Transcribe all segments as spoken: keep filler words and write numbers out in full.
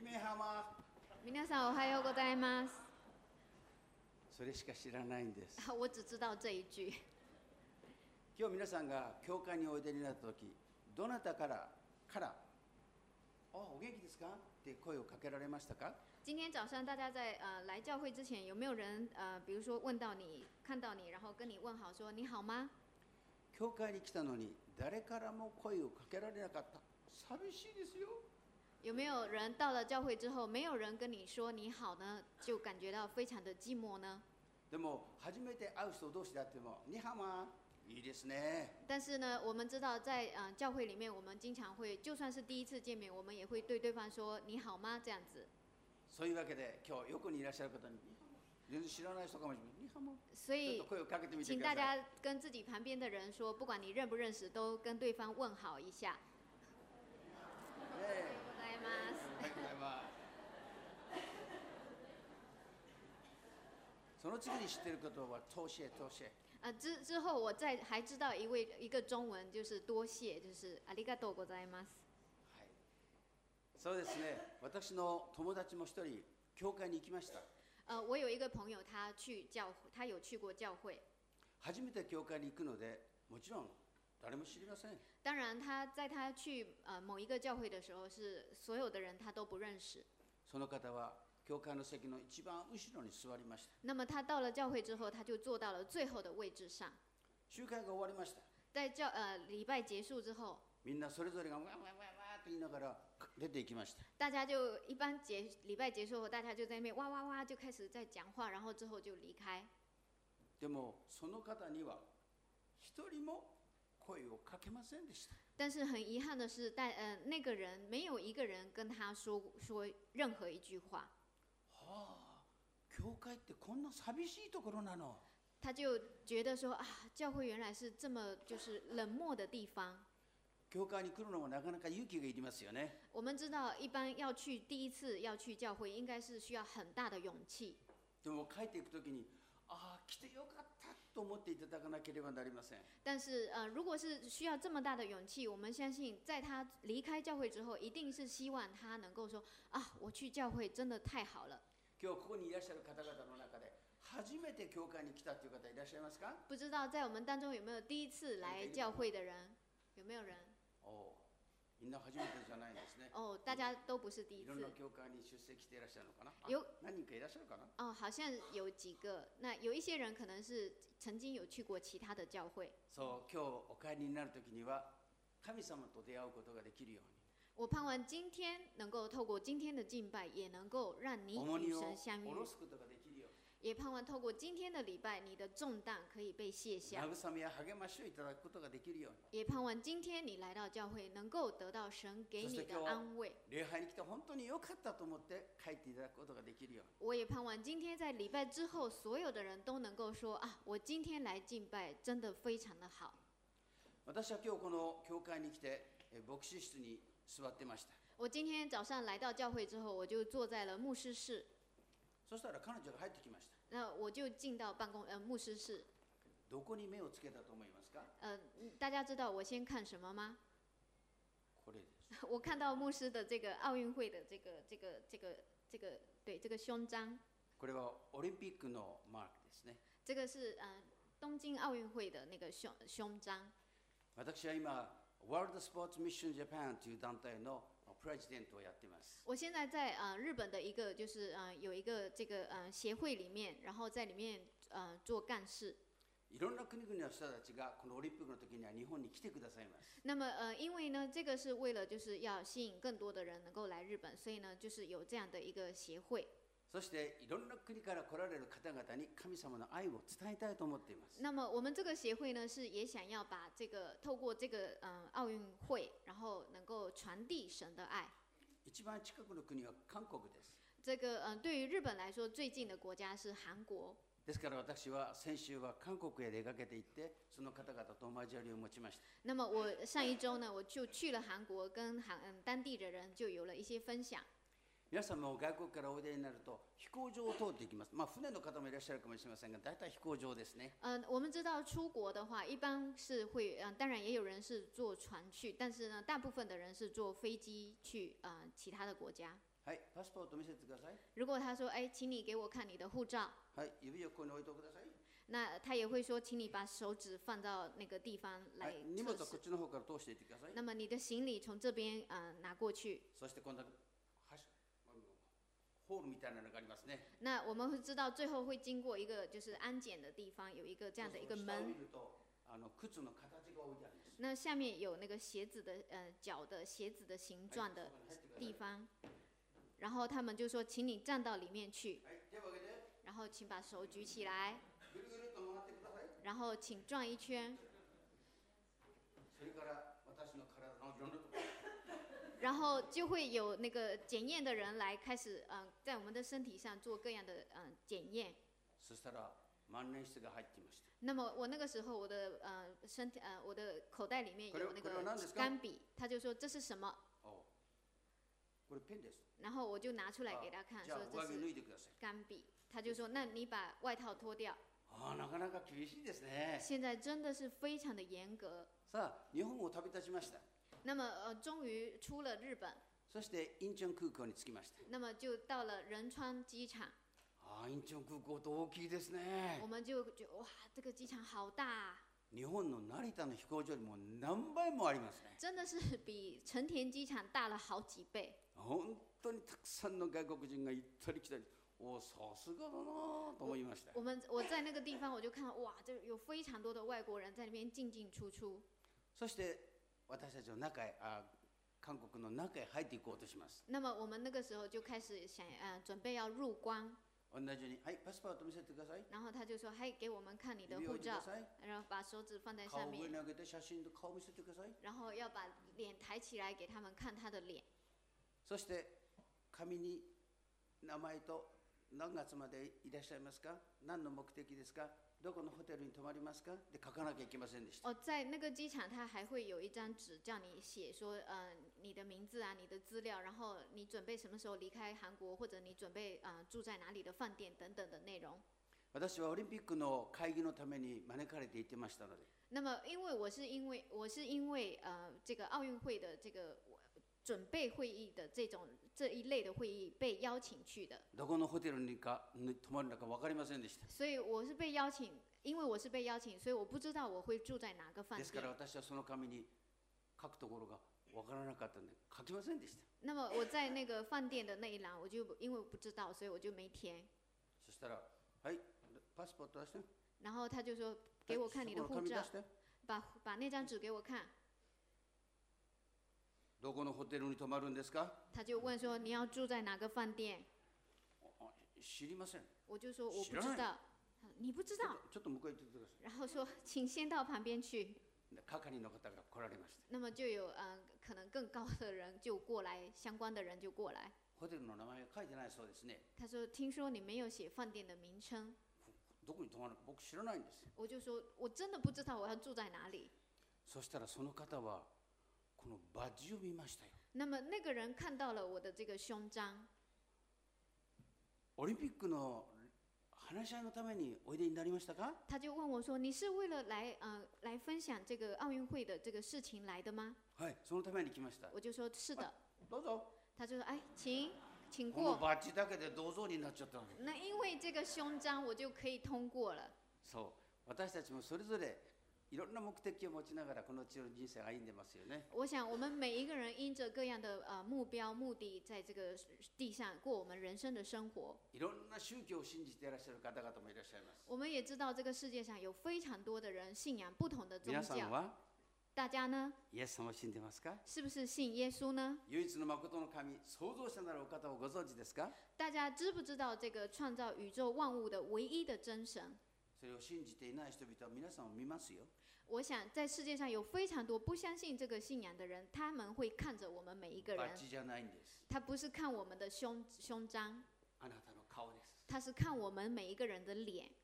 姫浜。 皆さんおはようございます。 それしか知らないんです。 我只知道这一句。 今日皆さんが教会においでになった時、どなたからから「お元気ですか?」って声をかけられましたか？ 今天早上大家在呃来教会之前，有没有人呃比如说问到你，看到你，然后跟你问好说你好吗？ 教会に来たのに誰からも声をかけられなかった。寂しいですよ。 有没有人到了教会之后，没有人跟你说你好呢，就感觉到非常的寂寞呢？ でも初めて会う人同士であっても「にはま」いいですね。 但是呢，我们知道在呃教会里面，我们经常会，就算是第一次见面，我们也会对对方说你好吗这样子。 そういうわけで今日横にいらっしゃる方に全然知らない人かもしれない。にはま。 所以ちょっと声をかけてみて请大ください。 家跟自己旁边的人说，不管你认不认识，都跟对方问好一下。 ねえ。 ございます。 おはようございます。その次に知っていることは多謝多謝。 呃，之之后我再还知道一位一个中文，就是多谢，就是ありがとうございます。 はい。そうですね。私の友達も一人教会に行きました。 呃，我有一个朋友，他去教，他有去过教会。 初めて教会に行くので、もちろん誰も知りません。 当然，他在他去呃某一个教会的时候，是所有的人他都不认识。 その方は教会の席の一番後ろに座りました。 那么他到了教会之后，他就坐到了最后的位置上。 集会が終わりました。 在教呃礼拜结束之后， みんなそれぞれがわわわわと言いながら出て行きました。 大家就一般结礼拜结束后，大家就在那边哇哇哇就开始在讲话，然后之后就离开。 でもその方には一人も声をかけませんでした。 但是很遺憾的是，但呃那个人没有一个人跟他说说任何一句話。 はあ、教会ってこんな寂しいところなの。 他就觉得说啊，教会原来是这么就是冷漠的地方。 教会に来るのもなかなか勇気がいりますよね。 我们知道，一般要去第一次要去教会，应该是需要很大的勇气。 でも帰っていくときに、ああ来てよかったと思っていただかなければなりません。 但是呃，如果是需要这么大的勇气，我们相信，在他离开教会之后，一定是希望他能够说啊，我去教会真的太好了。 今日ここにいらっしゃる方々の中で初めて教会に来たという方いらっしゃいますか？ 不知道在我们当中有没有第一次来教会的人？有没有人？ お、みんな初めてじゃないんですね。 哦，大家都不是第一いろんな次。 教会に出席していらっしゃるのかな？ 有何人かいらっしゃるかな？ 哦，好像有几个。那有一些人可能是曾经有去过其他的教会。 そう、今日お帰りになるときには神様と出会うことができるように。 我盼望今天能够透过今天的敬拜，也能够让你与神相遇。也盼望透过今天的礼拜，你的重担可以被卸下。也盼望今天你来到教会，能够得到神给你的安慰。我也盼望今天在礼拜之后，所有的人都能够说啊，我今天来敬拜，真的非常的好。 私は今日この教会に来て牧師室に座ってました。 我今天早上来到教会之后，我就坐在了牧师室。 そしたら彼女が入ってきました。 那我就进到办公呃牧师室。 どこに目をつけたと思いますか？ 呃，大家知道我先看什么吗？ これです。 我看到牧师的这个奥运会的这个这个这个这个对这个胸章。 これはオリンピックのマークですね。 这个是呃东京奥运会的那个胸胸章。 私は今ワールドスポーツミッションジャパンという団体のプレジデントをやっています。 我现在在呃日本的一个就是呃有一个这个呃协会里面，然后在里面呃做干事。 いろんな国々の人たちがこのオリンピックの時には日本に来てくださいます。 那么呃因为呢这个是为了就是要吸引更多的人能够来日本，所以呢就是有这样的一个协会。 そしていろんな国から来られる方々に神様の愛を伝えたいと思っています。 那么我们这个协会呢，是也想要把这个透过这个嗯奥运会，然后能够传递神的爱。 一番近くの国は韓国です。 这个嗯对于日本来说最近的国家是韓国。 ですから私は先週は韓国へ出かけて行ってその方々と交わりを持ちました。 那么我上一周呢，我就去了韩国，跟韩嗯当地的人就有了一些分享。 皆さんも外国からおいでになると飛行場を通っていきます。まあ船の方もいらっしゃるかもしれませんが、大体飛行場ですね。 嗯、我们知道出国的话，一般是会，嗯、当然也有人是坐船去，但是呢，大部分的人是坐飞机去，呃，其他的国家。 はい、パスポート見せてください。 如果他说，哎，请你给我看你的护照， はい、指をここに置いてください。 那他也会说，请你把手指放到那个地方は来い、荷物测试。 はこっちの方から通していってください。 那么你的行李从这边，呃，拿过去。 そして今度はホールみたいなのがありますね。 那我们会知道，最后会经过一个就是安检的地方，有一个这样的一个门。 下を見るとあの靴の形が置いてあるんです。 那下面有那个鞋子的，呃，脚的鞋子的形状的地方。然后他们就说，请你站到里面去， はい、手を上げて。 然后請把手舉起來， ぐるぐると回ってください。 然後請轉一圈， それから私の体のいろんなところ。 然後就會有那個檢驗的人來開始，嗯、呃，在我們的身體上做各樣的，嗯、呃，檢驗。 そしたら万年筆が入っていました。 那麼我那個時候，我的呃身體呃我的口袋裡面有那個これは何ですか？ 鋼筆，他就說這是什麼？ お、これペンです。 然後我就拿出來給他看， じゃあ說這上着脱い是でください。 鋼筆。他就說，那你把外套脫掉。 ああ、なかなか厳しいですね。 現在真的是非常的嚴格。 さあ、日本を旅立ちました。 那麼呃，終於出了日本。 そしてインチョン空港に着きました。 那麼就到了仁川機場。 ああ、インチョン空港って大きいですね。 我們就覺得哇，這個機場好大啊！ 日本の成田の飛行場よりも何倍もありますね。 真的是比成田機場大了好幾倍。 本当にたくさんの外国人が行ったり来たり、お、さすがだなと思いました。 我們我在那個地方我就看到哇，這有非常多的外國人在那邊進進出出。 そして私たちの中へ、あ、韓国の中へ入っていこうとします。 那麼我們那個時候就開始想，呃，準備要入關。 同じように、はい、パスポート見せてください。 然後他就說，嘿，給我們看你的指を置いてく護照ださい。 然後把手指放在顔を上上面， に上げて写真で顔を見せてください。 然後要把臉抬起來給他們看他的臉。 そして紙に名前と何月までいらっしゃいますか、何の目的ですか、どこのホテルに泊まりますかで書かなきゃいけませんでした。 哦，在那个機場，他還會有一張紙叫你寫說，呃，你的名字啊，你的資料，然後你準備什麼時候離開韓國，或者你準備呃住在哪裡的飯店等等的內容。 私はオリンピックの会議のために招かれて行ってましたので。 那麼，因為我是因為我是因為呃這個奧運會的這個準備會議的這種這一類的會議被邀請去的。 どこのホテルにかに泊まるのか分かりませんでした。 所以我是被邀請，因為我是被邀請，所以我不知道我會住在哪個飯ですから店。 私はその紙に書くところが分からなかったので書きませんでした。 那麼我在那個飯店的那一欄，我就因為我不知道，所以我就沒填。 そしたら、はい、パスポート出して。 然後他就說：“給我看你的護照。”把把那張紙給我看。 どこのホテルに泊まるんですか？ 他就問說：“你要住在哪個飯店？” 知りません。 我就說：“我不知道。”你不知道？ ちょっと向こう行ってください。 然後說：“請先到旁邊去。” 係の方が来られました。 那麼就有呃可能更高的人就過來，相關的人就過來。 ホテルの名前が書いてないそうですね。 他說：“聽說你沒有寫飯店的名稱。” どこに泊まるか僕知らないんです。 我就說：“我真的不知道我要住在哪裡。” そしたらその方はこのバッジを見ましたよ。 那麼那個人看到了我的這個胸章。 オリンピックの話し合いのためにおいでになりましたか？ 他就問我說：“你是為了來呃來分享這個奧運會的這個事情來的嗎？” はい、そのために来ました。 我就說：“是的。” どうぞ。 他就說：“哎，請請この過。 バッジだけでどうぞになっちゃったの。 那因為這個胸章，我就可以通過了。” そう、私たちもそれぞれいろんな目的を持ちながらこの地上の人生を歩んでますよね。 我想，我們每一個人因着各樣的呃目標、目的，在這個地上過我們人生的生活。 いろんな宗教を信じていらっしゃる方々もいらっしゃいます。 我們也知道，這個世界上有非常多的人信仰不同的宗教。 皆さんは大家呢， イエス様を信じてますか？ 是不是信耶穌呢？ 唯一の誠の神、創造者なるお方をご存知ですか？ 大家知不知道這個創造宇宙萬物的唯一的真神？ それを信じていない人々は皆さんを見ますよ。 我想，在世界上有非常多不相信這個信仰的人，他們會看着我們每一個人。 バッジじゃないんです。 他不是看我們的胸胸章， あなたの顔です。 他是看我們每一個人的臉。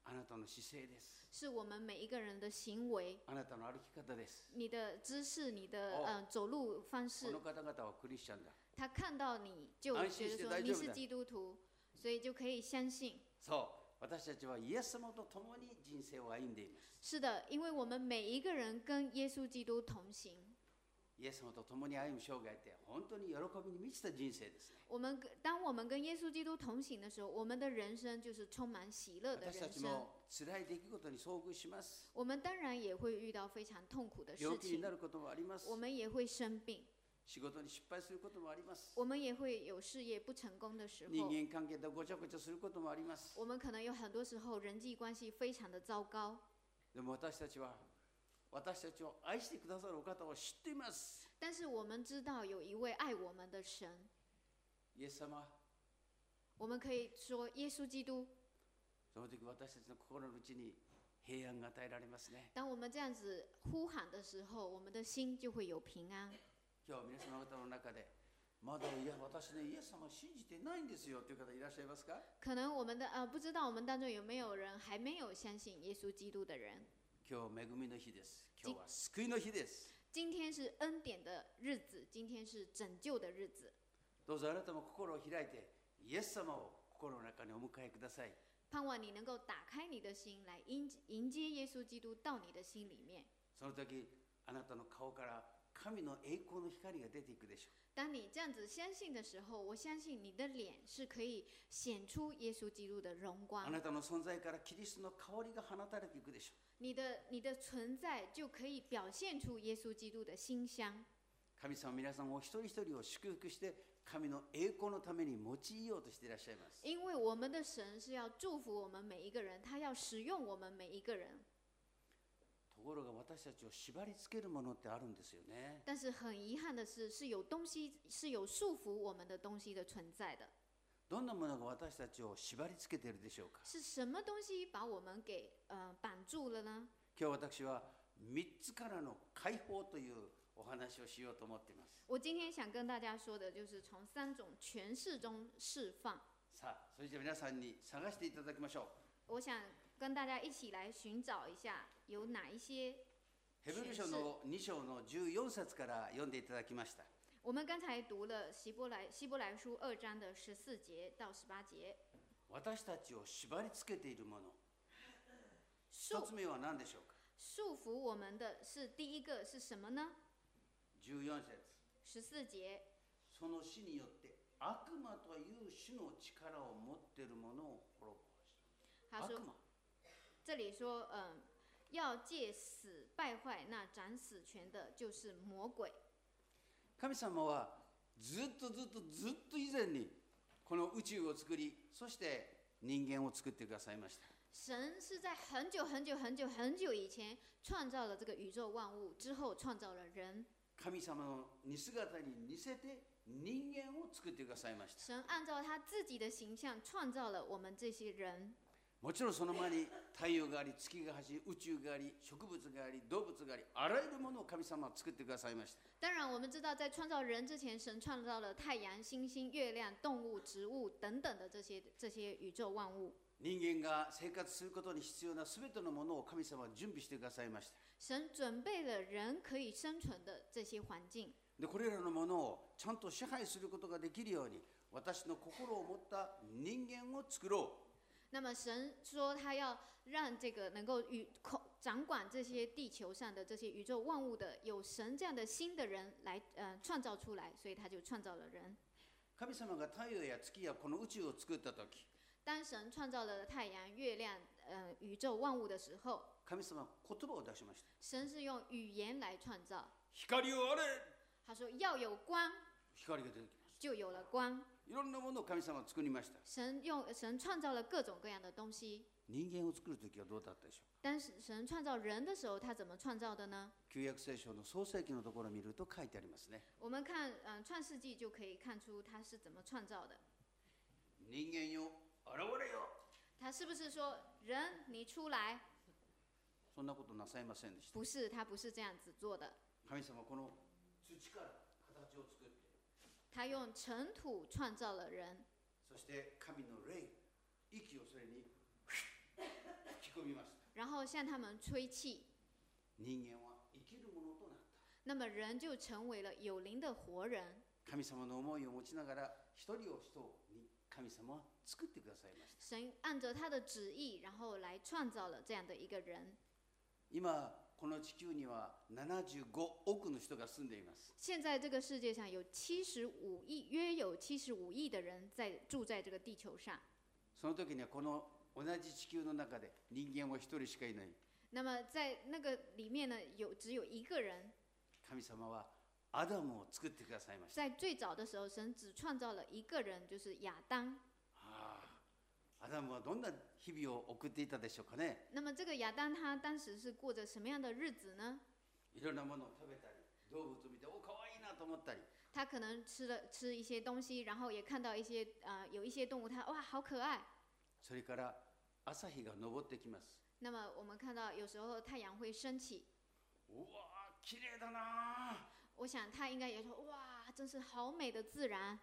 あなたの姿勢です。 是我们每一个人的行为， あなたの歩き方です。 你的姿势，你的、 哦呃走路方こ式の。方々はクリスチャンだ。 他看到你就安心觉得说して大丈夫だ你是基督徒，所以就可以相信。 そう、私たちはイエス様と共に人生を歩んでいます。 是的，因为我们每一个人跟耶稣基督同行。 イエス様と共に歩む生涯って本当に喜びに満ちた人生ですね。 我们跟当我们跟耶稣基督同行的时候，我们的人生就是充满喜乐的私た人生。 ちも辛い出来事に遭遇します。 我们当然也会遇到非常痛苦的事情病気にな，ることもあります。 我们也会生病， 仕事に失敗することもあります。 我们也会有事业不成功的时人候， 間関係でごちゃごちゃすることもあります。 我们可能有很多时候人际关系非常的糟糕。 でも私たちは私たちを愛してくださるお方を知っています。 但是我们知道有一位爱我们的神， イエス様、 我们可以说耶稣基督。 その時私たちの心の内に平安が与えられますね。 当我们这样子呼喊的时候，我们的心就会有平安。 今日皆様方の中でまだいや私ねイエス様を信じてないんですよという方いらっしゃいますか？ 可能我们的呃不知道我们当中有没有人还没有相信耶稣基督的人。 今日恵みの日です。今日は救いの日です。 今天是恩典的日子，今天是拯救的日子。 どうぞあなたも心を開いてイエス様を心の中にお迎えください。 盼望你能够打开你的心，来迎迎接耶稣基督到你的心里面。 その時あなたの顔から神の栄光の光が出ていくでしょう。 当你这样子相信的时候，我相信你的脸是可以显出耶稣基督的荣あ光， なたの存在からキリストの香りが放たれていくでしょう。 你的你的存在就可以表现出耶稣基督的馨香。 神様皆さんお一人一人を祝福して神の栄光のために用いようとしていらっしゃいます。 因为我们的神是要祝福我们每一个人，他要使用我们每一个人。 ところが私たちを縛り付けるものってあるんですよね。 但是很遗憾的是，是有东西是有束缚我们的东西的存在的。 どんなものが私たちを縛り付けているでしょうか？ 是什么东西把我们给呃绑住了呢？ 今日私は三つからの解放というお話をしようと思っています。 我今天想跟大家说的就是从三种诠释中释放。 さあ、それじゃあ皆さんに探していただきましょ我想跟大家一起来寻找一下有哪一些う。ヘブル诠释。 書のに章のじゅうよん節から読んでいただきました。 我们刚才读了希伯来希伯来書二章的十四节到十八节。 私たちを縛り付けているもの。一束つ目は何でしょうか？ 束缚我们的是第一个是什么呢？ じゅうよん節。 十四节， その死によって悪魔という主の力を持っているものを滅ぼした。 他说悪魔。 这里说，嗯，要借死败坏那掌死权的，就是魔鬼。 神様はずっとずっとずっと以前にこの宇宙を作り、そして人間を作ってくださいました。 神是在很久很久很久很久以前创造了这个宇宙万物，之后创造了人。 神様の似姿に似せて人間を作ってくださいました。 神按照他自己的形象创造了我们这些人。 もちろんその前に太陽があり、月が走り、宇宙があり、植物があり、動物があり、あらゆるものを神様は作ってくださいました。 当然，我们知道，在创造人之前，神创造了太阳、星星、月亮、动物、植物等等的这些这些宇宙万物。 人間が生活することに必要なすべてのものを神様は準備してくださいました。 神准备了人可以生存的这些环境。 でこれらのものをちゃんと支配することができるように、私の心を持った人間を作ろう。 那么神说，他要让这个能够与掌管这些地球上的这些宇宙万物的有神这样的心的人来呃创造出来，所以他就创造了人。 神様が太陽や月やこの宇宙を作ったとき、 当神创造了太阳、月亮、呃宇宙万物的时候， 神様は言葉を出しました。 神是用语言来创造。 光をあれ。 他说要有光， 光が出てきます。 就有了光。 いろんなものを神様は作りました。 神用神创造了各种各样的东西。 人間を作るときはどうだったでしょうか？ 但是神创造人的时候，他怎么創造的呢？ 旧約聖書の創世記のところを見ると書いてありますね。 我们看，嗯、呃，创世纪就可以看出他是怎么创造的。 人間よ、現れよ。 他是不是说人你出来？ そんなことなさいませんでした。 不是，他不是这样子做的。 神様はこの土から形を作って、 他用尘土创造了人， そして神の霊、息をそれに吹き込みました。 然後向他們吹氣， 人間は生きるものとなった。 那麼人就成為了有靈的活人。 神様の思いを持ちながら一人を人に神様は作ってくださいました。 神按着他的旨意，然後來創造了這樣的一個人。 今この地球にはななじゅうごおくの人が住んでいます。 現在這個世界上有七十五億，約有七十五億的人在住在這個地球上。 その時にはこの同じ地球の中で人間は一人しかいない。 那麼在那個裡面呢，有只有一個人。 神様はアダムを作ってくださいました。 在最早的時候，神只創造了一個人，就是亞當。 ああ、アダムはどんな日々を送っていたでしょうかね。 那麼這個亞當他當時是過着什麼樣的日子呢？ いろんなものを食べたり、動物を見てお可愛いなと思ったり。 他可能吃了吃一些東西，然後也看到一些呃有一些動物，他哇好可愛。 それから朝日が昇ってきます。 那麼我們看到有時候太陽會升起。 うわー、綺麗だな。 我想他應該也說哇，真是好美的自然。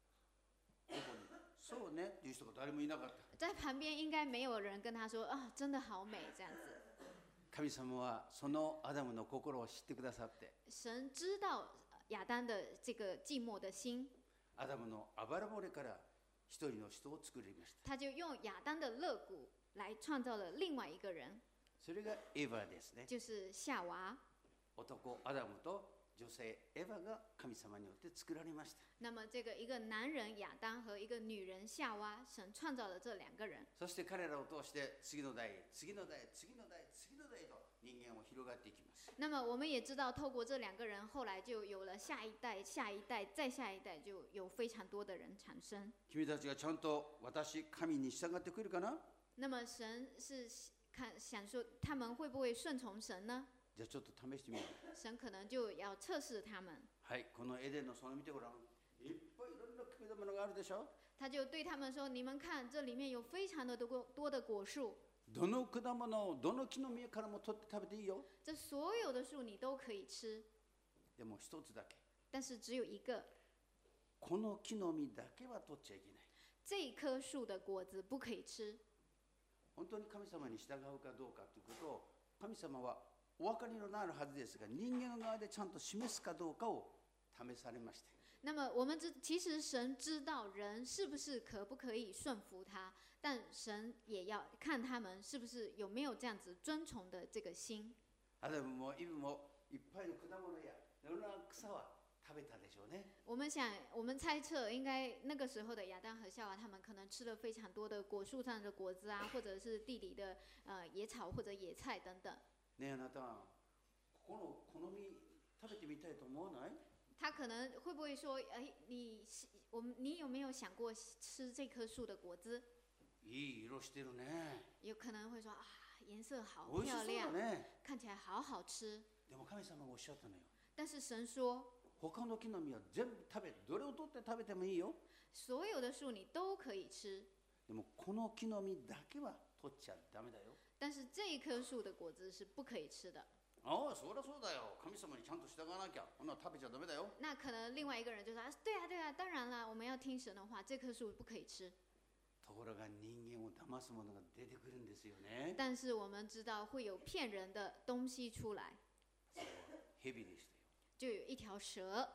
そうねっていう人が誰もいなかった。 在旁邊應該沒有人跟他說啊，真的好美這樣子。 神様はそのアダムの心を知ってくださって。 神知道亞當的這個寂寞的心。 アダムのあばら骨から一人の人を作りました。 他就用亞當的肋骨來創造了另外一個人。 それがエヴァですね。 就是夏娃。 男アダムと女性エヴァが神様によって作られました。 那麼這個一個男人亞當和一個女人夏娃，神創造了這兩個人。 そして彼らを通して次の代、次の代、次の代、次の代と人間は広がっていきます。 那麼我們也知道，透過這兩個人，後來就有了下一代、下一代、再下一代，就有非常多的人產生。 君たちがちゃんと私神に従ってくるかな？ 那麼神是看想說，他們會不會順從神呢？ じゃあちょっと試してみよう。 神可能就要測試他們。 はい、このエデンの園見てごらん。いっぱいいろんな果物があるでしょ。 他就對他們說：你們看，這裡面有非常的多多的果樹。 どの果物をどの木の実からも取って食べていいよ。 這所有的樹你都可以吃。 でも一つだけ。 但是只有一個。 この木の実だけは取っちゃいけない。 這棵樹的果子不可以吃。 本当に神様に従うかどうかということを神様はお分かりのなるはずですが、人間の側でちゃんと示すかどうかを試されました。 那麼我們知其實神知道人是不是可不可以順服他，但神也要看他們是不是有沒有這樣子遵從的這個心。 アダムもイブもいっぱいの果物やいろんな草は食べたでしょうね。 我們想，我們猜測，應該那個時候的亞當和夏娃，他們可能吃了非常多的果樹上的果子啊，或者是地裡的呃野草或者野菜等等。 ねえ、あなたはこの好み食べてみたいと思わない？ 他可能會不會說，哎，你我們你有沒有想過吃這棵樹的果子？ いい色してるね。 有可能會說啊，顏色好美味しそう漂亮， だね。 看起來好好吃。 でも神様がおっしゃったのよ。 但是神說， 他の木の実は全部食べ、どれを取って食べてもいいよ。 所有的樹你都可以吃。 でもこの木の実だけは取っちゃダメだよ。 但是這一棵樹的果子是不可以吃的。 ああ、そりゃそうだよ。神様にちゃんと従わなきゃ、ほな食べちゃダメだよ。 那可能另外一個人就說：啊，對啊，對啊，當然啦，我們要聽神的話，這棵樹不可以吃。 ところが人間を騙すものが出てくるんですよね。 但是我們知道會有騙人的東西出來。 そう、蛇でしたよ。 就有一條蛇。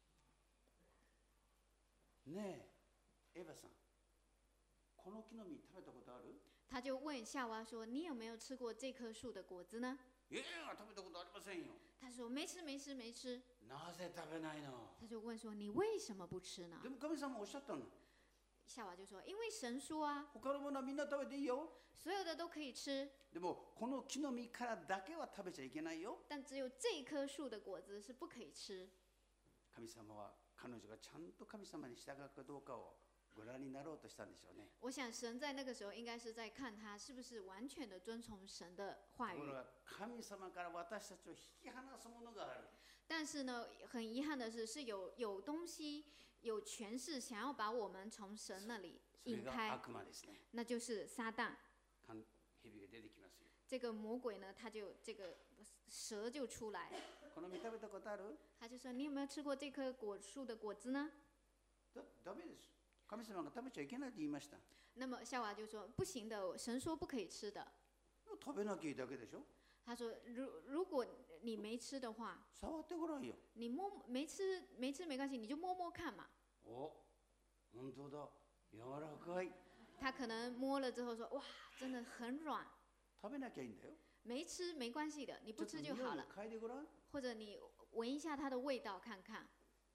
ねえ、エヴァさん、この木の実食べたことある？ 他就問夏娃說：你有沒有吃過這棵樹的果子呢？ いやいや、食べたことありませんよ。 他說：沒吃，沒吃，沒吃。 なぜ食べないの？ 他就問說：你為什麼不吃呢？ でも神様おっしゃったの。 夏娃就說：因為神說啊， 他のものはみんな食べていいよ。 所有的都可以吃。 でもこの木の実からだけは食べちゃいけないよ。 但只有這棵樹的果子是不可以吃。 神様は彼女がちゃんと神様に従うかどうかをご覧になろうとしたんでしょうね。 我想神在那個時候應該是在看他是不是完全的遵從神的話語。 ところが神様から私たちを引き離すものがある。 但是呢，很遺憾的是，是有有東西有權勢想要把我們從神那裡引開， それが悪魔ですね。 那就是撒旦。 蛇が出てきますよ。 這個魔鬼呢，他就這個蛇就出來， この実食べたことある？ 他就說：你有沒有吃過這棵果樹的果子呢？ だ、ダメです。神様が食べちゃいけないと言いました。 那麼夏娃就說：不行的，神說不可以吃的。 食べなきゃいいだけでしょ。 他说，如如果你没吃的话， 触ってごらんよ。 你摸没吃没吃没关系，你就摸摸看嘛。 お、本当だ、柔らかい。 他可能摸了之后说，哇，真的很软。 食べなきゃいいんだよ。 没吃没关系的，你不吃就好了。 嗅いでごらん。 或者你闻一下它的味道看看。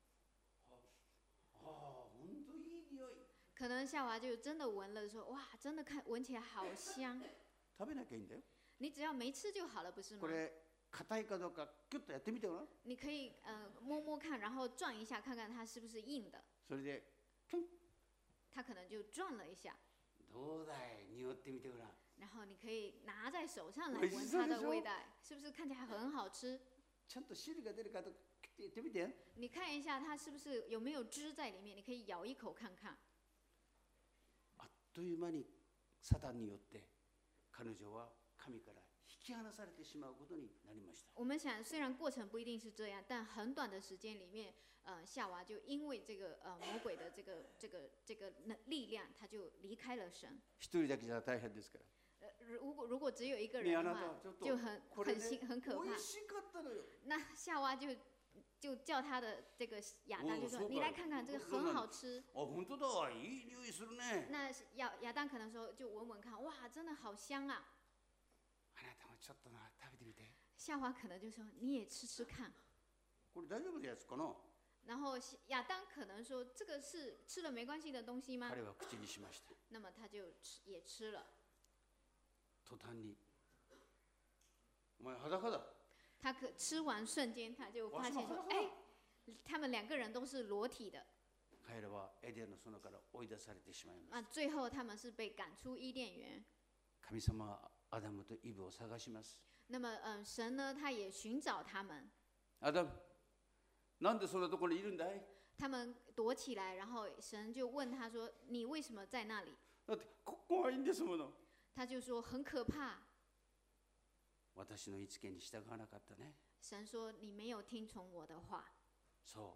あ、本当いい匂い。 可能夏娃就真的闻了说，哇，真的看闻起来好香。 食べなきゃいいんだよ。 你只要没吃就好了，不是吗？ これ硬いかどうかキュッとやってみてごらん。 你可以呃摸摸看，然后转一下，看看它是不是硬的。 それでキュン。 它可能就转了一下。 どうだい、匂ってみてごらん。 然后你可以拿在手上来闻它的味道，是不是看起来很好吃？ ちゃんと汁が出るかどうかやってみて。 你看一下它是不是有没有汁在里面，你可以咬一口看看。 あっという間にサタンによって彼女は神から引き離されてしまうことになりました。 我们想，虽然过程不一定是这样，但很短的时间里面，呃，夏娃就因为这个呃魔鬼的这个这个这个能力量，他就离开了神。 一人だけじゃ大変ですから。 呃，如果如果只有一个人的话，就很很心很可怕。那夏娃就就叫他的这个亚当就说：“你来看看，这个很好吃。” 哦，本当だ、いい匂いするね。 那亚亚当可能说就闻闻看，哇，真的好香啊！ あなたもちょっとな食べてみて。 夏娃可能就说：“你也吃吃看。” これ大丈夫なやつかな？ 然后亚当可能说：“这个是吃了没关系的东西吗？” 彼は口にしました。 那么他就吃也吃了。 途端に、お前裸だ。 他可吃完瞬间他就发现说：“哎，他们两个人都是裸体的。” 彼らはエデンの園から追い出されてしまいました。 啊，最后他们是被赶出伊甸园。 神様はアダムとイブを探します。 那么，嗯、呃，神呢，他也寻找他们。 アダム、なんでそんなところにいるんだい？ 他们躲起来，然后神就问他说：“你为什么在那里？” だって怖いんですもの。 他就说：“很可怕。” 私の言いつけに従わなかったね。 神说：“你没有听从我的话。” そう。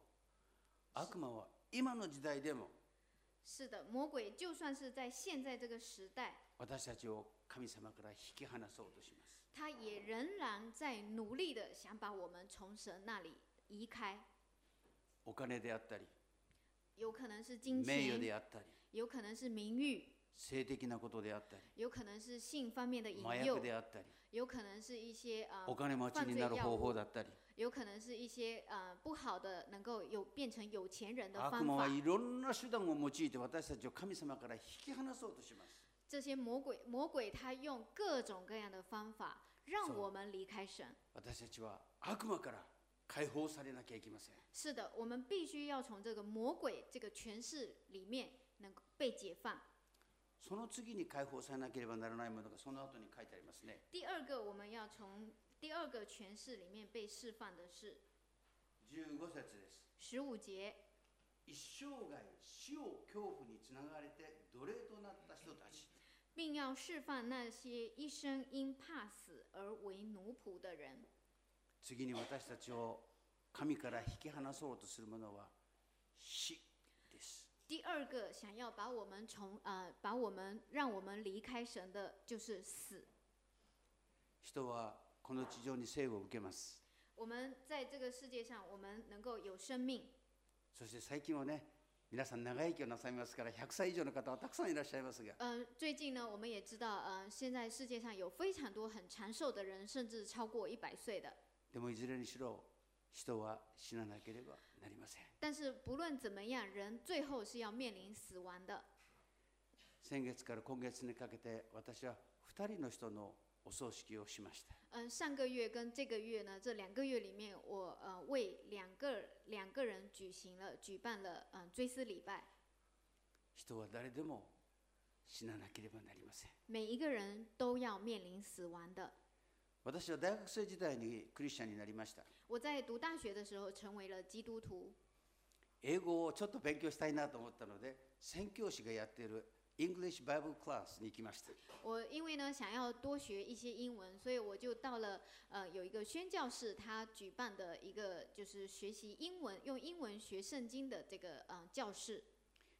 悪魔は今の時代でも。 是的，魔鬼就算是在现在这个时代， 私たちを神様から引き離そうとします。 他也仍然在努力的想把我们从神那里移开。 お金であったり、 有可能是金名誉钱， であったり、 有可能是名誉， 性的なことであったり、 有可能是性方面的引麻薬诱， であったり、 有可能是一些呃お金持ちになる方法だったり。 有可能是一些呃不好的，能够有变成有钱人的方法。 悪魔はいろんな手段を用いて私たちを神様から引き離そうとします。 这些魔鬼，魔鬼他用各种各样的方法让我们离开神。 私たちは悪魔から解放されなきゃいけません。 是的，我们必须要从这个魔鬼这个权势里面能够被解放。 その次に解放されなければならないものがその後に書いてありますね。 第二个，我们要从第二个权势里面被释放的是じゅうご節です。 十五节。 一生涯死を恐怖につながれて奴隷となった人たち。 并要释放那些一生因怕死而为奴仆的人。 次に私たちを神から引き離そうとするものは死です。 第二个想要把我们从呃把我们让我们离开神的就是死。 人はこの地上に生を受けます。 我们在这个世界上，我们能够有生命。 そして最近はね、皆さん長生きをなさいますからひゃくさい以上の方はたくさんいらっしゃいますが、 呃，最近呢，我们也知道，呃，现在世界上有非常多很长寿的人，甚至超过一百岁的。 でもいずれにしろ人は死ななければなりません。 但是不论怎么样，人最后是要面臨死亡的。 先月から今月にかけて私はふたりの人のお葬式をしました。 嗯，上个月跟这个月呢，这两个月里面，我呃为两个两个人举行了举办了嗯、呃、追思礼拜。 人は誰でも死ななければなりません。 每一个人都要面臨死亡的。 私は大学生時代にクリスチャンになりました。 我在读大学的时候成为了基督徒。 英語をちょっと勉強したいなと思ったので、宣教師がやっているEnglish Bible Class に行きました。 我因为呢想要多学一些英文，所以我就到了呃有一个宣教士他举办的一个就是学习英文用英文学圣经的这个呃教室。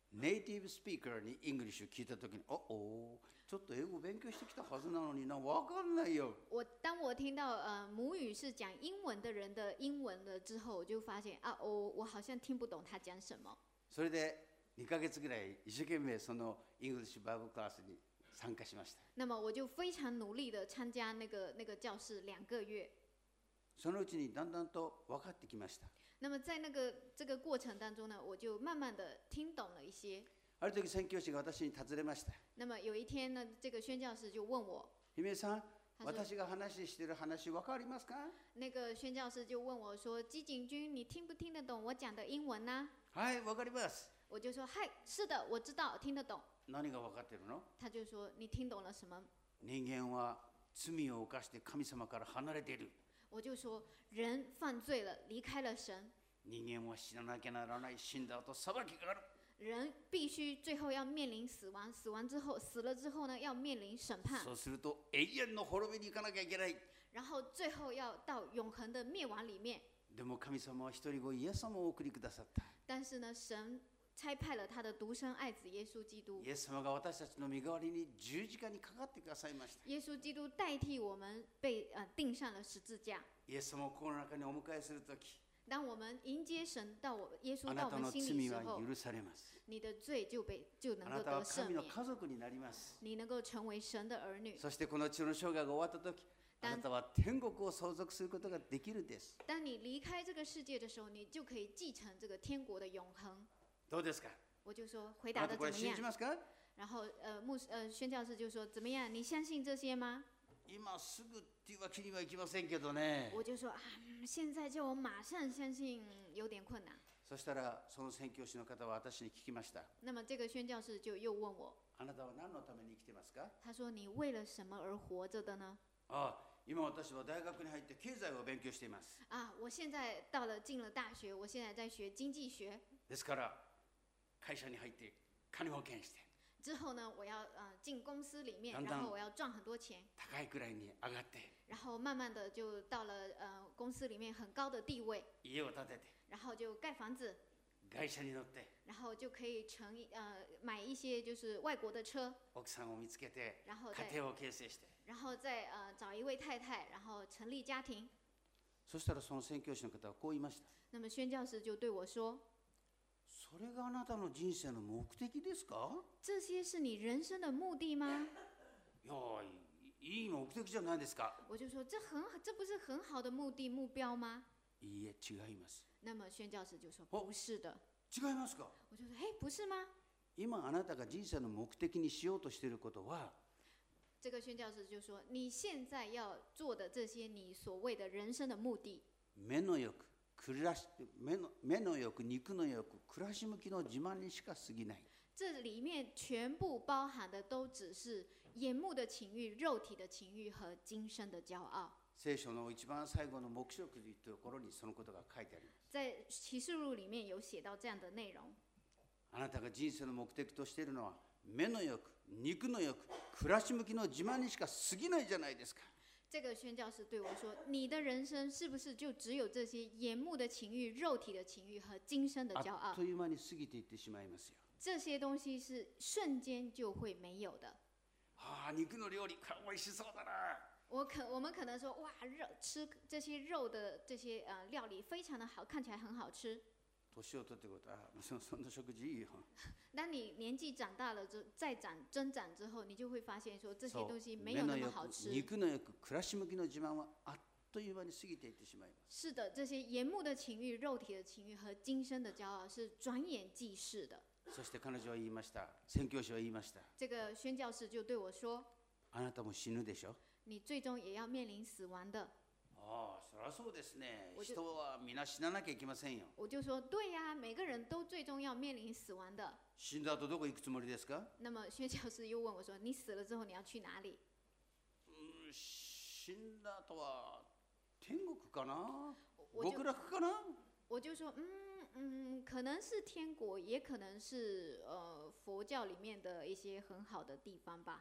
ネイティブスピーカーにイングリッシュ聞いたときに、おお、ちょっと英語勉強してきたはずなのにな、わかんないよ。 我当我听到呃母语是讲英文的人的英文了之后，我就发现啊，我我好像听不懂他讲什么。 それでにかげつぐらい一生懸命そのイングリッシュバイブルクラスに参加しました。 那么我就非常努力的参加那个那个教室两个月。 そのうちにだんだんと分かってきました。 那么在那个这个过程当中呢，我就慢慢的听懂了一些。 ある時宣教師が私に尋ねました。 那么有一天呢，这个宣教师就問我， 姫さん、 他说私が話している話分かりますか？ 那个宣教师就问我说：“基景君，你听不听得懂我讲的英文呢？” はい、分かります。 我就说：“嗨，是的，我知道，听得懂。 何が分かってるの？” 他就说：“你听懂了什么人間は罪を犯して神様から離れている。？” 我就说：“人犯罪了，離開了神， 人間は死ななきゃならない。死んだ後裁きがある。 人必須最後要面臨死亡，死完之後，死了之後呢，要面臨審判， そうすると永遠の滅びに行かなきゃいけない。 然後最後要到永恆的滅亡裡面。 でも神様は一人子イエス様をお送りくださった。 但是呢，神差派了他的獨生愛子耶穌基督イ。エス様が私たちの身代わりに十字架にかかってくださいました。 耶穌基督代替我們被呃釘上了十字架。 イエス様を心の中にお迎えするとき、 當我們迎接神到我耶穌あなたの到我們心裡罪時候， は許されます。 你的罪就被就能あなた夠得赦は神の免， 家族になります。 你能夠成為神的兒女。 そしてこの地の生涯が終わったとき、あなたは天国を相続することができるんです。 當你離開這個世界的時候，你就可以繼承這個天國的永恆。 どうですか？ 我就說回あ答なたこれ信的怎麼樣？ じますか？ 然後呃牧呃宣教士就說怎麼樣？你相信這些嗎？ 今すぐっていうわけにはいきませんけどね。 我就說啊，嗯現在叫我馬上相信有點困難。 そしたらその宣教師の方は私に聞きました。 那麼這個宣教士就又問我， あなたは何のために生きてますか？ 他說你為了什麼而活着的呢？ ああ、今私は大学に入って経済を勉強しています。 啊，我現在到了進了大學，我現在在學經濟學。 ですから会社に入って金保険して之後呢，我要呃進公司裡面， だんだん然後我要賺很多錢， 高いくらいに上がって、 然後慢慢的就到了呃公司裡面很高的地位， 家を建てて、 然後就蓋房子， 外車に乗って、 然後就可以成一呃買一些就是外國的車， 奥さんを見つけて然後再家庭を形成して、 然後再呃找一位太太，然後成立家庭。 そしたらその宣教師の方はこう言いました。 那麼宣教士就對我說， それがあなたの人生の目的ですか？ 這些是你人生的目的嗎？ いや、いい目的じゃないですか。 我就說這很好，這不是很好的目的目標嗎？ いいえ、違います。 那麼宣教士就說哦不是的。 違いますか？ 我就說嘿，不是嗎？ 今あなたが人生の目的にしようとしていることは、 這個宣教士就說你現在要做的這些你所謂的人生的目的， 目の欲、暮らし目の目の欲、肉の欲、暮らし向きの自慢にしか過ぎない。 這裡面全部包含的都只是眼目的情欲、肉體的情欲和今生的驕傲。 聖書の一番最後の黙示録というところにそのことが書いてあります。 在啟示錄裡面有寫到這樣的內容。 あなたが人生の目的としているのは目の欲、肉の欲、暮らし向きの自慢にしか過ぎないじゃないですか。 這個宣教士對我說：“你的人生是不是就只有這些眼目的情欲、肉體的情欲和今生的驕傲あっと？いう間に過ぎていってしまいますよ。 這些東西是瞬間就會沒有的。 ああ、肉の料理、これ美味しそうだな。 我可我們可能說，哇，肉吃這些肉的這些呃料理非常的好，看起來很好吃。 年を取ってことは、そそんな食事いいよ。 當你年紀長大了之再長增長之後，你就會發現說這些そう東西沒有那麼好吃。 肉の欲、暮らし向きの自慢はあっという間に過ぎていってしまいます。 是的，這些眼目的情欲、肉體的情欲和今生的驕傲是轉眼即逝的。 そして彼女は言いました。宣教師は言いました。 這個宣教士就對我說：“ あなたも死ぬでしょ。 你最終也要面臨死亡的。” ああ、そりゃそうですね。 我就人は皆死ななきゃいけませんよ。 我就說：“對呀、啊，每個人都最終要面臨死亡的。 死んだ後どこ行くつもりですか？” 那麼宣教士又問我說：“你死了之後你要去哪裡？” うん、死んだ後は天国かな？ 我就極楽かな？ 我就說：“嗯嗯，可能是天國，也可能是呃佛教裡面的一些很好的地方吧。”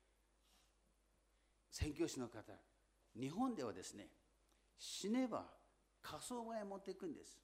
宣教師の方、日本ではですね、死ねば火葬場へ持っていくんです。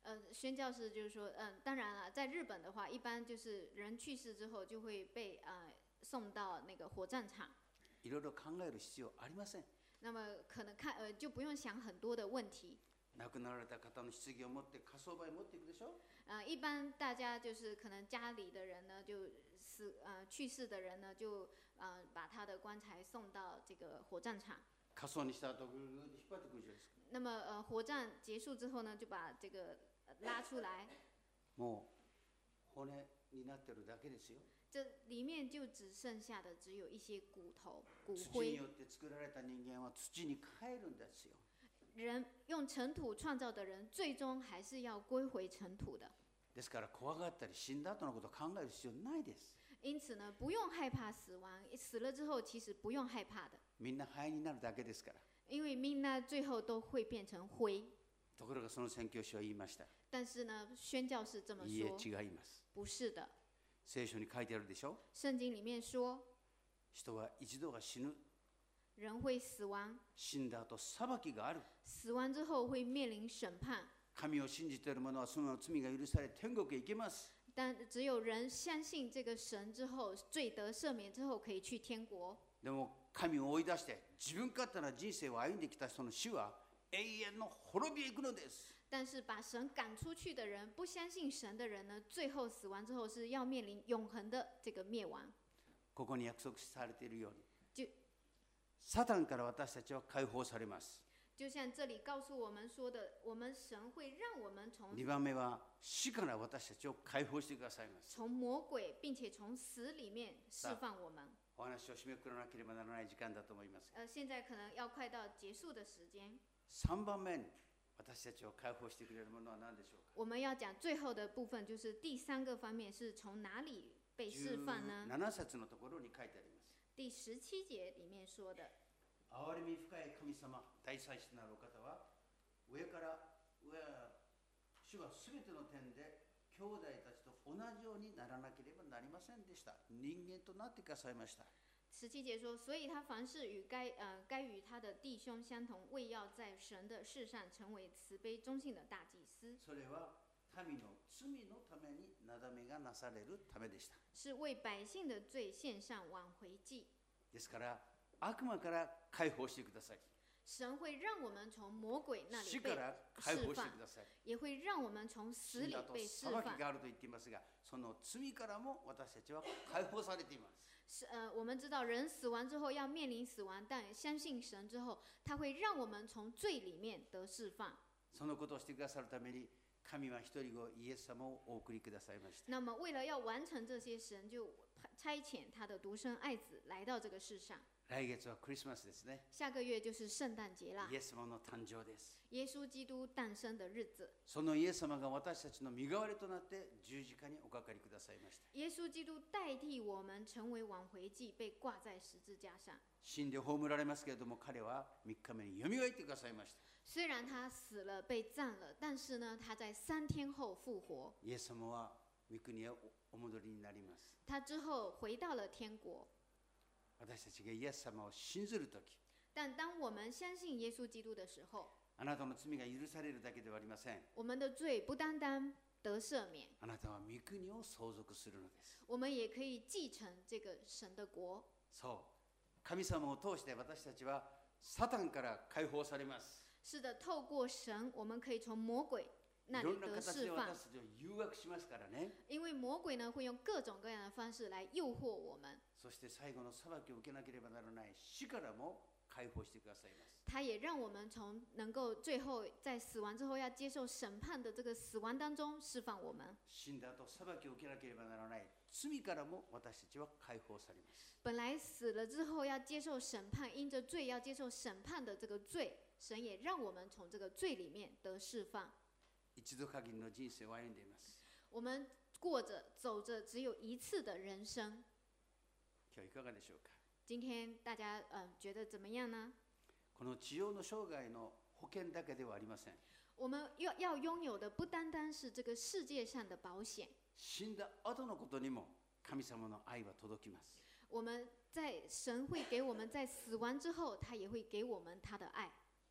呃，宣教士就是说，嗯，当然了，在日本的话，一般就是人去世之后就会被呃送到那个火葬场。 いろいろ考える必要ありません。 那么可能看呃就不用想很多的问题。 亡くなられた方の棺を持って火葬場へ持っていくでしょ。 呃，一般大家就是可能家里的人呢，就死呃去世的人呢，就呃把他的棺材送到这个火葬场。 火葬にした後ぐるぐるっと引っ張ってくるじゃないですか。 那么呃火葬结束之后呢，就把这个拉出来。 もう骨になってるだけですよ。 这里面就只剩下的只有一些骨头、骨土に灰。 よって作られた人間は土に帰るんですよ。 人用尘土创造的人，最终还是要归回尘土的。 ですから怖がったり死んだ後のことを考える必要ないです。 因此呢，不用害怕死亡，死了之后其实不用害怕的， みんな灰になるだけですから。 因为みんな最后都会变成灰。 ところがその宣教師は言いました。 但是呢，宣教士这么いいえ、 说， 違います。 不是的。 聖書に書いてあるでしょ。 圣经里面说， 人は一度が死ぬ。 人会死亡， 死んだ後裁きがある。 死完之后会面临审判。 神を信じている者はその罪が許され天国へ行けます。 但只有人相信这个神之后，罪得赦免之后，可以去天国。 でも神を追い出して自分勝手な人生を歩んできたその死は永遠の滅びへ行くのです。 但是把神赶出去的人，不相信神的人呢，最后死完之后是要面临永恒的这个灭亡。 ここに約束されているように、 就サタンから私たちは解放されます。 就像这里告诉我们说的，我们神会让我们从にばんめは死から私たちを解放してくださいます。 从魔鬼，并且从死里面释放我们。 お話を締めくくらなければならない時間だと思います。 呃，现在可能要快到结束的时间。 さんばんめに私たちを解放してくれるものは何でしょうか。 我们要讲最后的部分，就是第三个方面是从哪里被释放呢？ じゅうなな節のところに書いてあります。 第十七节里面说的。 憐れみ深い神様、大祭司なるお方は上から上主はすべての点で兄弟たちと同じようにならなければなりませんでした。人間となってくださいました。 十七节说，所以他凡事与该呃该与他的弟兄相同，为要在神的事上成为慈悲忠信的大祭司。 それは民の罪のためになだめがなされるためでした。 是为百姓的罪献上挽回祭。 ですから悪魔から解放してください。 神会让我们从魔鬼那里死被から解释放して放ください。 也会让我们从死里死んだと被释裁放き。があると言っていますが、その罪からも私たちは解放されています。 是呃，我们知道人死完之后要面临死亡，但相信神之后，他会让我们从罪里面得释放。 そのことをしてくださるために、神は一人子イエス様をお送りくださいました。 那么，为了要完成这些，神就差遣他的独生爱子来到这个世上。 来月はクリスマスですね。 下个月就是圣诞节啦イ，エス様の誕生です。 耶稣基督诞生的日子。 そのイエス様が私たちの身代わりとなって十字架におかかりくださいました。 耶稣基督代替我们成为挽回祭，被挂在十字架上。 死んで葬られますけれども、彼は三日目によみがえってくださいました。 虽然他死了被葬了，但是呢，他在三天后复活。 イエス様は御国へお戻りになります。 他之后回到了天国。 私たちがイエス様を信ずるとき、 但当我们相信耶稣基督的时候， あなたの罪が許されるだけではありません。 我们的罪不单单得赦免， あなたは御国を相続するのです。 我们也可以继承这个神的国。 そう、神様を通して私たちはサタンから解放されます。 是的，透過神，我们可以从魔鬼那いろ里得んな形で释放。 私たちを誘惑しますからね。 因为魔鬼呢会用各种各样的方式来诱惑我们， そして最後の裁きを受けなければならない死からも解放してくださいます。 他也让我们从能够最后在死亡之后要接受审判的这个死亡当中释放我们。 死んだ後裁きを受けなければならない罪からも私たちは解放されます。 本来死了之后要接受审判，因着罪要接受审判的这个罪，神也让我们从这个罪里面得释放。 一度限りの人生を歩んでいます。 我们过着走着只有一次的人生。 今日いかがでしょうか。 今天大家呃觉得怎么样呢？ この地上の生涯の保険だけではありません。 我们要要拥有的不单单是这个世界上的保险， 死んだ後のことにも神様の愛は届きます。 我们在神会给我们在死亡之后，他也会给我们他的爱。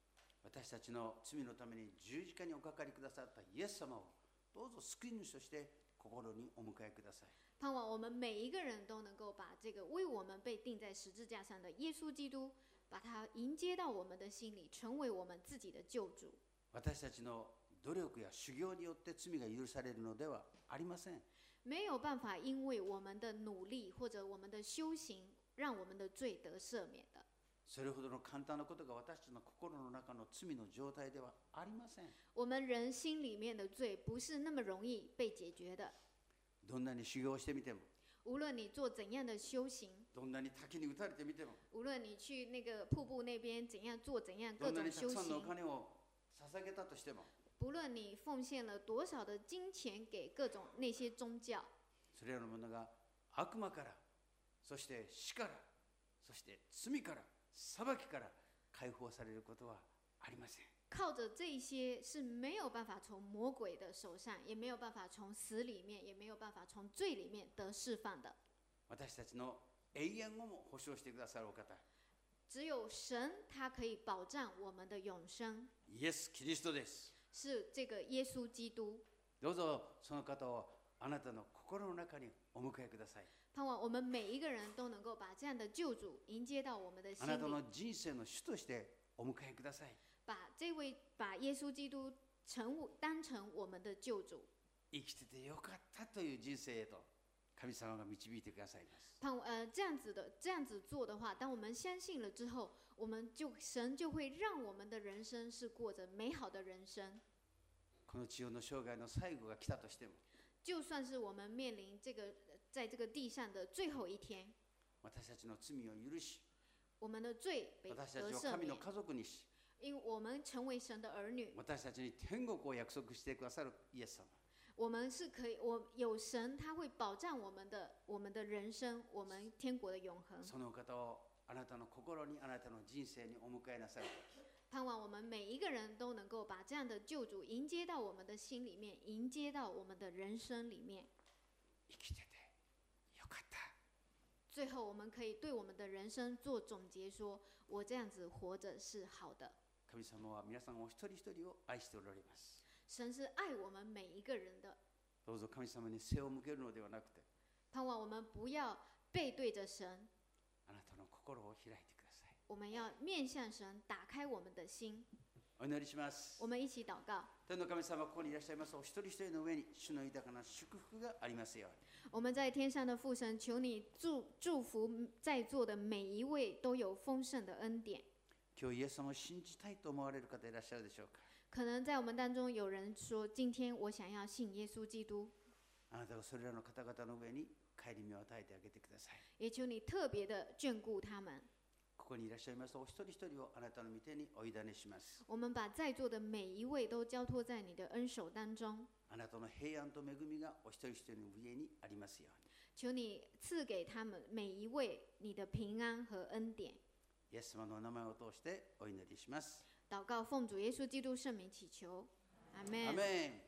私たちの罪のために十字架におかかりくださったイエス様をどうぞ救い主として心にお迎えください。 盼望我们每一个人都能够把这个为我们被钉在十字架上的耶稣基督，把他迎接到我们的心里，成为我们自己的救主。 私たちの努力や修行によって罪が許されるのではありません。 没有办法因为我们的努力或者我们的修行，让我们的罪得赦免的。 それほどの簡単なことが私たちの心の中の罪の状態ではありません。 我们人心里面的罪不是那么容易被解决的。 どんなに修行してみても、 无论你做怎样的修行， どんなに滝に打たれてみても、 无论你去那个瀑布那边怎样做怎样各どんなにた种修くさんのお行， 金を捧げたとしても、 不论你奉献了多少的金钱给各种那些宗教， それらのものが悪魔から、そして死から、そして罪から、裁きから解放されることはありません。 靠着这些是没有办法从魔鬼的手上，也没有办法从死里面，也没有办法从罪里面得释放的。 私たちの永遠をも保証してくださるお方、 只有神，他可以保障我们的永生， イエス・キリストです。 是这个耶稣基督。 どうぞその方をあなたの心の中にお迎えください。 盼望我们每一个人都能够把这样的救主迎接到我们的心あなた里， の人生の主としてお迎えください。 把这位把耶稣基督成当成我们的救主。 生きててよかったという人生へと神様が導いてくださいます。 盼呃这样子的这样子做的话，当我们相信了之后，我们就神就会让我们的人生是过着美好的人生。 この地上の生涯の最後が来たとしても、 就算是我们面临这个在这个地上的最后一天， 私たちの罪を許し、 我们的罪被私た得赦免ちを神の，家族にし、 因为我们成为神的儿女， 私たちに天国を約束してくださるイエス様。 我们是可以，我有神，他会保障我们的我们的人生，我们天国的永恒。 そのお方をあなたの心に、あなたの人生にお迎えなさる。 盼望我们每一个人都能够把这样的救主迎接到我们的心里面，迎接到我们的人生里面。 生きててよかった。 最后，我们可以对我们的人生做总结说，我这样子活着是好的。 神様は皆さんお一人一人を愛しておられます。 神是爱我们每一个人的。 どうぞ神様に背を向けるのではなくて、 盼望我们不要背对着神， あなたの心を開いてください。 我们要面向神，打开我们的心。 お祈りします。 我们一起祷告。 天の神様、ここにいらっしゃいますお一人一人の上に主の豊かな祝福がありますように。 我们在天上的父神，求你祝祝福在座的每一位都有丰盛的恩典。 今日イエス様を信じたいと思われる方いらっしゃるでしょうか。 可能在我们当中有人说，今天我想要信耶稣基督， あなたがそれらの方々の上に帰り身を与えてあげてください。 也求你特别的眷顾他们。 ここにいらっしゃいますお一人一人をあなたの御手にお委ねします。 我们把在座的每一位都交托在你的恩手当中， あなたの平安と恵みがお一人一人の上にありますように。 求你赐给他们每一位你的平安和恩典。 イエス様のお名前を通してお祈りします。 祷告奉主耶稣基督圣名祈求，阿门。 アメン。